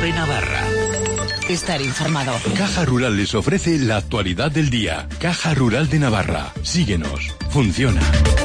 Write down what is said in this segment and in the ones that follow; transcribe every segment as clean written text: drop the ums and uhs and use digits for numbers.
COPE Navarra. Estar informado. Caja Rural les ofrece la actualidad del día. Caja Rural de Navarra. Síguenos. Funciona.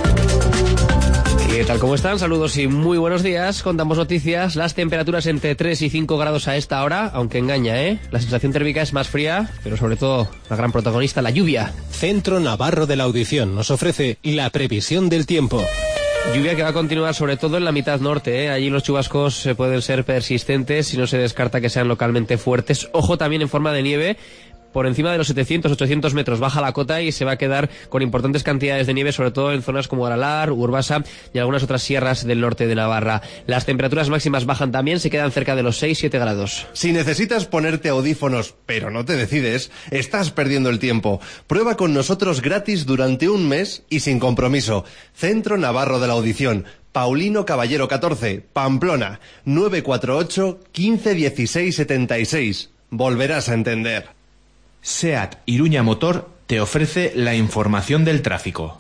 ¿Qué tal? ¿Cómo están? Saludos y muy buenos días. Contamos noticias. Las temperaturas entre 3 y 5 grados a esta hora, aunque engaña, ¿eh? La sensación térmica es más fría, pero sobre todo la gran protagonista, la lluvia. Centro Navarro de la Audición nos ofrece la previsión del tiempo. Lluvia que va a continuar sobre todo en la mitad norte, ¿eh? Allí los chubascos pueden ser persistentes y no se descarta que sean localmente fuertes. Ojo también en forma de nieve. Por encima de los 700-800 metros baja la cota y se va a quedar con importantes cantidades de nieve, sobre todo en zonas como Aralar, Urbasa y algunas otras sierras del norte de Navarra. Las temperaturas máximas bajan también, se quedan cerca de los 6-7 grados. Si necesitas ponerte audífonos, pero no te decides, estás perdiendo el tiempo. Prueba con nosotros gratis durante un mes y sin compromiso. Centro Navarro de la Audición. Paulino Caballero 14, Pamplona, 948 15 16 76. Volverás a entender. SEAT Iruña Motor te ofrece la información del tráfico.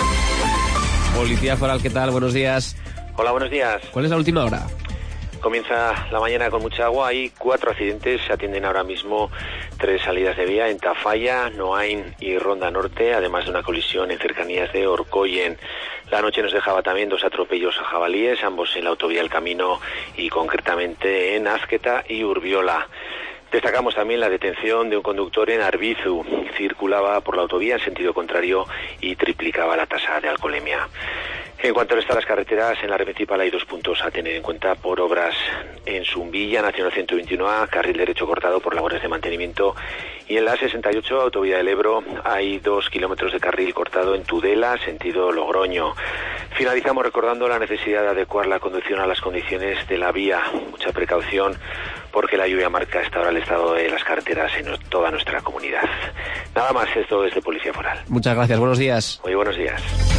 Policía Foral, ¿qué tal? Buenos días. Hola, buenos días. ¿Cuál es la última hora? Comienza la mañana con mucha agua. Hay 4 accidentes. Se atienden ahora mismo 3 salidas de vía en Tafalla, Noain y Ronda Norte, además de una colisión en cercanías de Orcoyen. La noche nos dejaba también 2 atropellos a jabalíes, ambos en la autovía del Camino y concretamente en Azqueta y Urbiola. Destacamos también la detención de un conductor en Arbizu. Circulaba por la autovía en sentido contrario y triplicaba la tasa de alcoholemia. En cuanto al estado de las carreteras, en la red principal hay 2 puntos a tener en cuenta por obras en Zumbilla, Nacional 121A, carril derecho cortado por labores de mantenimiento. Y en la 68, autovía del Ebro, hay 2 kilómetros de carril cortado en Tudela, sentido Logroño. Finalizamos recordando la necesidad de adecuar la conducción a las condiciones de la vía. Mucha precaución, porque la lluvia marca hasta ahora el estado de las carreteras en toda nuestra comunidad. Nada más, esto es de Policía Foral. Muchas gracias, buenos días. Muy buenos días.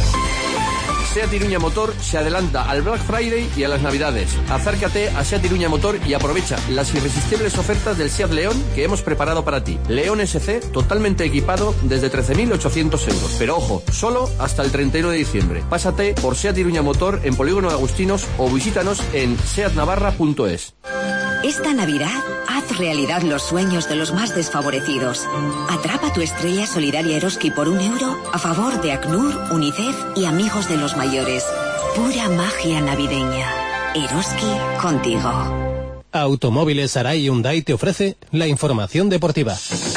SEAT Iruña Motor se adelanta al Black Friday y a las Navidades. Acércate a SEAT Iruña Motor y aprovecha las irresistibles ofertas del SEAT León que hemos preparado para ti. León SC totalmente equipado desde 13.800 euros. Pero ojo, solo hasta el 31 de diciembre. Pásate por SEAT Iruña Motor en Polígono de Agustinos o visítanos en seatnavarra.es. Esta Navidad, haz realidad los sueños de los más desfavorecidos. Atrapa tu estrella solidaria Eroski por €1 a favor de ACNUR, UNICEF y Amigos de los Mayores. Pura magia navideña. Eroski contigo. Automóviles Arai Hyundai te ofrece la información deportiva.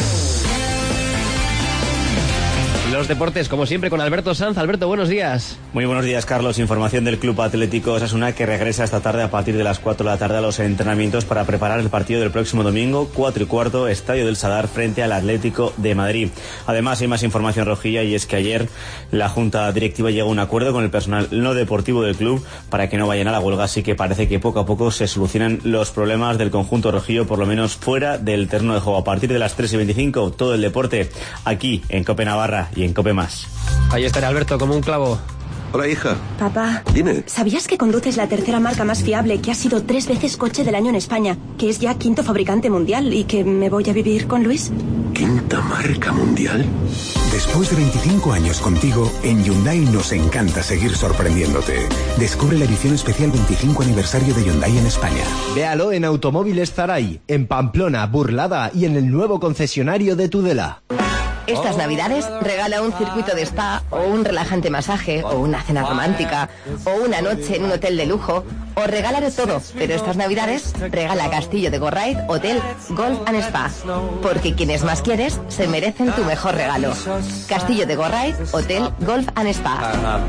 Los deportes, como siempre, con Alberto Sanz. Alberto, buenos días. Muy buenos días, Carlos. Información del Club Atlético Osasuna, que regresa esta tarde a partir de las 4 de la tarde a los entrenamientos para preparar el partido del próximo domingo, 4:15, Estadio del Sadar, frente al Atlético de Madrid. Además, hay más información rojilla, y es que ayer la Junta Directiva llegó a un acuerdo con el personal no deportivo del club para que no vayan a la huelga, así que parece que poco a poco se solucionan los problemas del conjunto rojillo, por lo menos fuera del terreno de juego. A partir de las 3:25, todo el deporte aquí en COPE Navarra y en COPE Más. Ahí estará Alberto como un clavo. Hola, hija. Papá, dime. ¿Sabías que conduces la tercera marca más fiable, que ha sido 3 veces coche del año en España, que es ya 5º fabricante mundial y que me voy a vivir con Luis? ¿5ª marca mundial? Después de 25 años contigo, en Hyundai nos encanta seguir sorprendiéndote. Descubre la edición especial 25 aniversario de Hyundai en España. Véalo en Automóviles Zaray, en Pamplona, Burlada y en el nuevo concesionario de Tudela. Estas Navidades regala un circuito de spa o un relajante masaje o una cena romántica o una noche en un hotel de lujo o regálalo todo, pero estas Navidades regala Castillo de Gorraiz, Hotel, Golf and Spa, porque quienes más quieres se merecen tu mejor regalo. Castillo de Gorraiz, Hotel, Golf and Spa.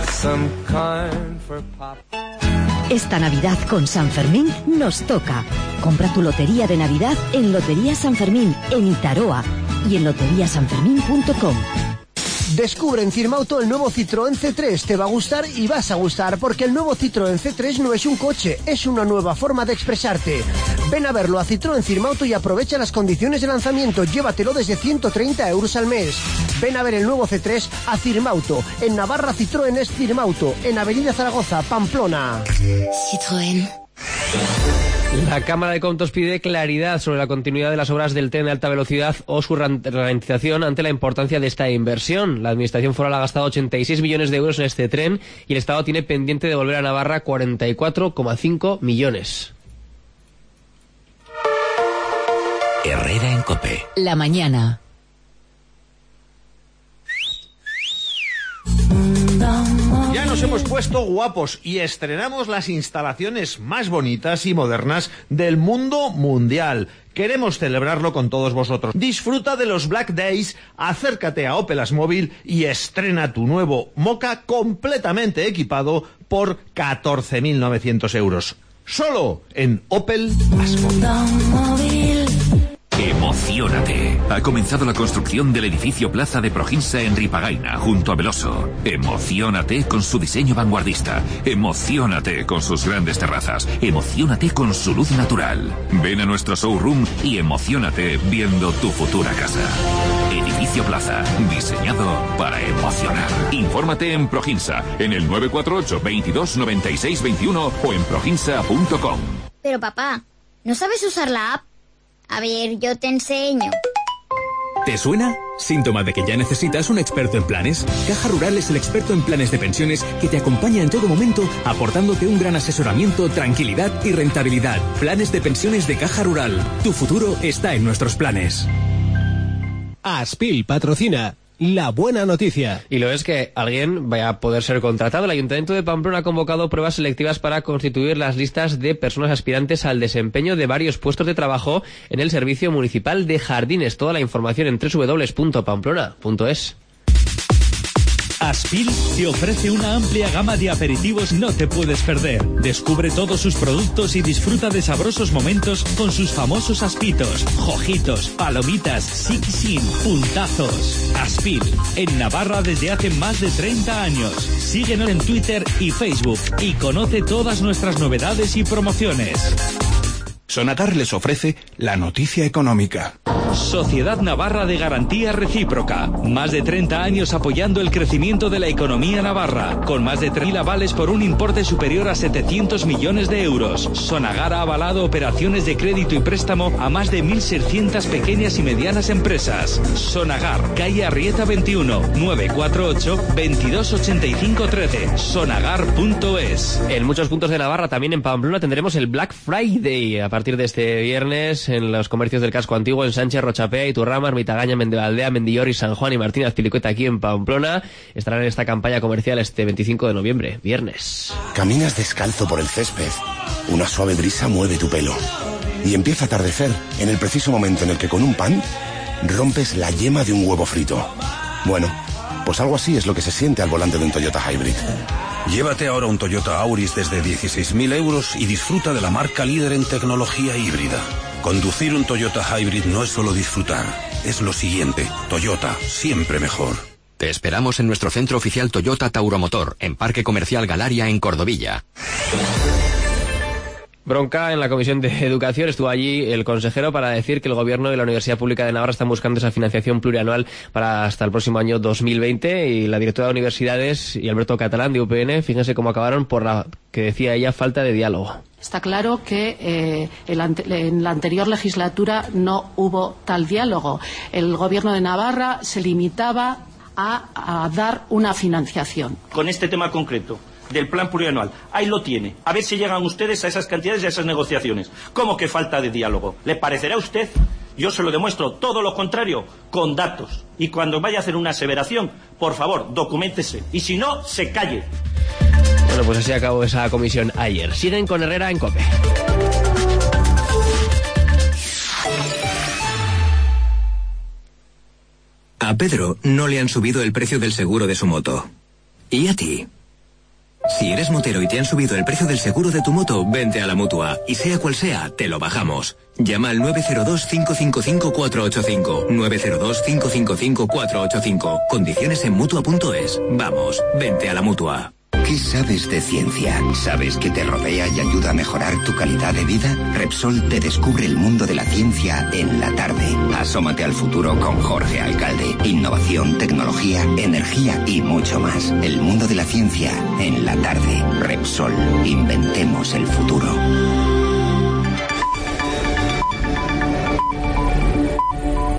Esta Navidad con San Fermín nos toca. Compra tu lotería de Navidad en Lotería San Fermín, en Itaroa y en loteriasanfermin.com. Descubre en Firmauto el nuevo Citroën C3. Te va a gustar y vas a gustar, porque el nuevo Citroën C3 no es un coche, es una nueva forma de expresarte. Ven a verlo a Citroën Firmauto y aprovecha las condiciones de lanzamiento. Llévatelo desde 130 euros al mes. Ven a ver el nuevo C3 a Firmauto. En Navarra, Citroën es Firmauto. En Avenida Zaragoza, Pamplona. Citroën. La Cámara de Comptos pide claridad sobre la continuidad de las obras del tren de alta velocidad o su ralentización ante la importancia de esta inversión. La Administración Foral ha gastado 86 millones de euros en este tren y el Estado tiene pendiente devolver a Navarra 44,5 millones. Herrera en COPE. La mañana. Ya nos hemos puesto guapos y estrenamos las instalaciones más bonitas y modernas del mundo mundial. Queremos celebrarlo con todos vosotros. Disfruta de los Black Days, acércate a Opel Asmóvil y estrena tu nuevo Moka completamente equipado por 14.900 euros. Solo en Opel Asmóvil. Emociónate. Ha comenzado la construcción del edificio Plaza de Proginsa en Ripagaina, junto a Veloso. Emociónate con su diseño vanguardista. Emociónate con sus grandes terrazas. Emociónate con su luz natural. Ven a nuestro showroom y emociónate viendo tu futura casa. Edificio Plaza, diseñado para emocionar. Infórmate en Proginsa, en el 948 22 96 21 o en proginsa.com. Pero papá, ¿no sabes usar la app? A ver, yo te enseño. ¿Te suena? Síntoma de que ya necesitas un experto en planes. Caja Rural es el experto en planes de pensiones que te acompaña en todo momento, aportándote un gran asesoramiento, tranquilidad y rentabilidad. Planes de pensiones de Caja Rural. Tu futuro está en nuestros planes. Aspil patrocina la buena noticia. Y lo es que alguien vaya a poder ser contratado. El Ayuntamiento de Pamplona ha convocado pruebas selectivas para constituir las listas de personas aspirantes al desempeño de varios puestos de trabajo en el Servicio Municipal de Jardines. Toda la información en www.pamplona.es. Aspil te ofrece una amplia gama de aperitivos no te puedes perder. Descubre todos sus productos y disfruta de sabrosos momentos con sus famosos aspitos, jojitos, palomitas, siquisin, puntazos. Aspil, en Navarra desde hace más de 30 años. Síguenos en Twitter y Facebook y conoce todas nuestras novedades y promociones. Sonagar les ofrece la noticia económica. Sociedad Navarra de Garantía Recíproca. Más de 30 años apoyando el crecimiento de la economía navarra, con más de 3.000 avales por un importe superior a 700 millones de euros. Sonagar ha avalado operaciones de crédito y préstamo a más de 1.600 pequeñas y medianas empresas. Sonagar, calle Arrieta 21, 948 2285 13. Sonagar.es. En muchos puntos de Navarra, también en Pamplona, tendremos el Black Friday a partir de este viernes en los comercios del casco antiguo, en Sánchez, Rochapea, Iturrama, Ermitagaña, Mendevaldea, Mendillorri, San Juan y Martín Azpilicueta aquí en Pamplona. Estarán en esta campaña comercial este 25 de noviembre, viernes. Caminas descalzo por el césped. Una suave brisa mueve tu pelo. Y empieza a atardecer en el preciso momento en el que con un pan rompes la yema de un huevo frito. Bueno, pues algo así es lo que se siente al volante de un Toyota Hybrid. Llévate ahora un Toyota Auris desde 16.000 euros y disfruta de la marca líder en tecnología híbrida. Conducir un Toyota Hybrid no es solo disfrutar, es lo siguiente. Toyota, siempre mejor. Te esperamos en nuestro centro oficial Toyota Tauromotor, en Parque Comercial Galaria, en Cordovilla. Bronca en la Comisión de Educación. Estuvo allí el consejero para decir que el Gobierno de la Universidad Pública de Navarra están buscando esa financiación plurianual para hasta el próximo año 2020, y la directora de Universidades y Alberto Catalán de UPN, fíjense cómo acabaron por la que decía ella falta de diálogo. Está claro que en la anterior legislatura no hubo tal diálogo. El Gobierno de Navarra se limitaba a dar una financiación. Con este tema concreto del plan plurianual, ahí lo tiene. A ver si llegan ustedes a esas cantidades y a esas negociaciones. ¿Cómo que falta de diálogo? ¿Le parecerá a usted? Yo se lo demuestro todo lo contrario, con datos. Y cuando vaya a hacer una aseveración, por favor, documéntese. Y si no, se calle. Bueno, pues así acabó esa comisión ayer. Siguen con Herrera en COPE. A Pedro no le han subido el precio del seguro de su moto. ¿Y a ti? Si eres motero y te han subido el precio del seguro de tu moto, vente a la Mutua. Y sea cual sea, te lo bajamos. Llama al 902-555-485. 902-555-485. Condiciones en Mutua.es. Vamos, vente a la Mutua. ¿Qué sabes de ciencia? ¿Sabes que te rodea y ayuda a mejorar tu calidad de vida? Repsol te descubre el mundo de la ciencia en la tarde. Asómate al futuro con Jorge Alcalde. Innovación, tecnología, energía y mucho más. El mundo de la ciencia en la tarde. Repsol. Inventemos el futuro.